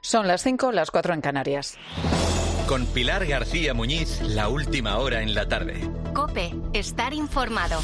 Son las 5, las 4 en Canarias. Con Pilar García Muñiz, la última hora en la tarde. COPE, estar informado.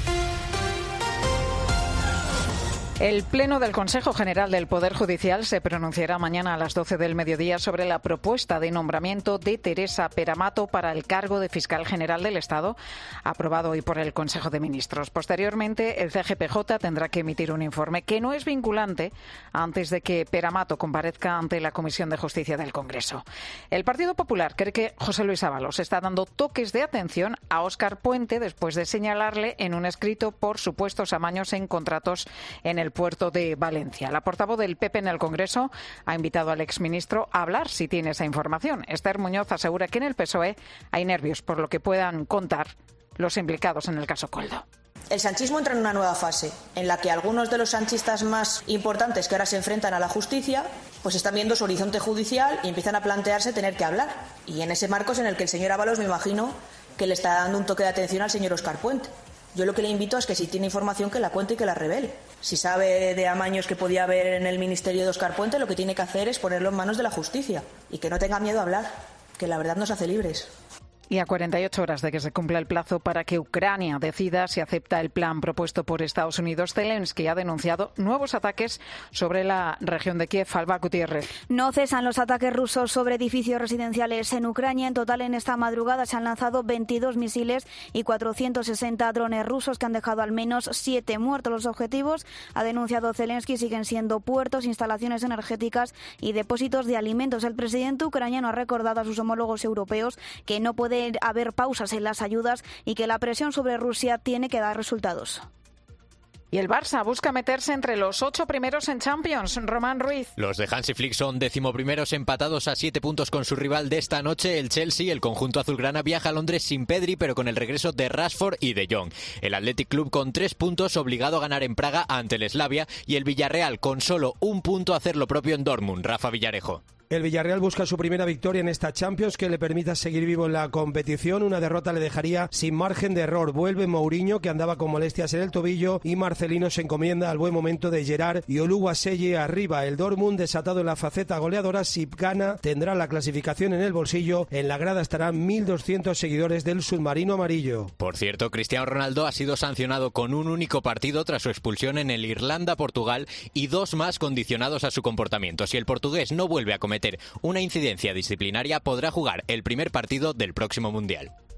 El Pleno del Consejo General del Poder Judicial se pronunciará mañana a las 12 del mediodía sobre la propuesta de nombramiento de Teresa Peramato para el cargo de Fiscal General del Estado, aprobado hoy por el Consejo de Ministros. Posteriormente, el CGPJ tendrá que emitir un informe que no es vinculante antes de que Peramato comparezca ante la Comisión de Justicia del Congreso. El Partido Popular cree que José Luis Ábalos está dando toques de atención a Óscar Puente después de señalarle en un escrito por supuestos amaños en contratos en el puerto de Valencia. La portavoz del PP en el Congreso ha invitado al exministro a hablar si tiene esa información. Esther Muñoz asegura que en el PSOE hay nervios por lo que puedan contar los implicados en el caso Koldo. El sanchismo entra en una nueva fase, en la que algunos de los sanchistas más importantes que ahora se enfrentan a la justicia, pues están viendo su horizonte judicial y empiezan a plantearse tener que hablar. Y en ese marco es en el que el señor Ábalos, me imagino, que le está dando un toque de atención al señor Óscar Puente. Yo lo que le invito es que si tiene información que la cuente y que la revele. Si sabe de amaños que podía haber en el ministerio de Óscar Puente, lo que tiene que hacer es ponerlo en manos de la justicia y que no tenga miedo a hablar, que la verdad nos hace libres. Y a 48 horas de que se cumpla el plazo para que Ucrania decida si acepta el plan propuesto por Estados Unidos, Zelensky ha denunciado nuevos ataques sobre la región de Kiev. Alba Gutiérrez. No cesan los ataques rusos sobre edificios residenciales en Ucrania. En total, en esta madrugada se han lanzado 22 misiles y 460 drones rusos que han dejado al menos 7 muertos. Los objetivos, ha denunciado Zelensky, siguen siendo puertos, instalaciones energéticas y depósitos de alimentos. El presidente ucraniano ha recordado a sus homólogos europeos que no puede haber pausas en las ayudas y que la presión sobre Rusia tiene que dar resultados. Y el Barça busca meterse entre los 8 primeros en Champions. Román Ruiz. Los de Hansi Flick son 11º empatados a 7 puntos con su rival de esta noche, el Chelsea. El conjunto azulgrana viaja a Londres sin Pedri, pero con el regreso de Rashford y de Jong. El Athletic Club con 3 puntos, obligado a ganar en Praga ante el Slavia. Y el Villarreal con solo 1 punto a hacer lo propio en Dortmund. Rafa Villarejo. El Villarreal busca su primera victoria en esta Champions que le permita seguir vivo en la competición. Una derrota le dejaría sin margen de error. Vuelve Mourinho, que andaba con molestias en el tobillo, y Marcelino se encomienda al buen momento de Gerard y Oluwaseye arriba. El Dortmund, desatado en la faceta goleadora, si gana, tendrá la clasificación en el bolsillo. En la grada estarán 1.200 seguidores del submarino amarillo. Por cierto, Cristiano Ronaldo ha sido sancionado con un único partido tras su expulsión en el Irlanda-Portugal y 2 más condicionados a su comportamiento. Si el portugués no vuelve a cometer una incidencia disciplinaria, podrá jugar el primer partido del próximo Mundial.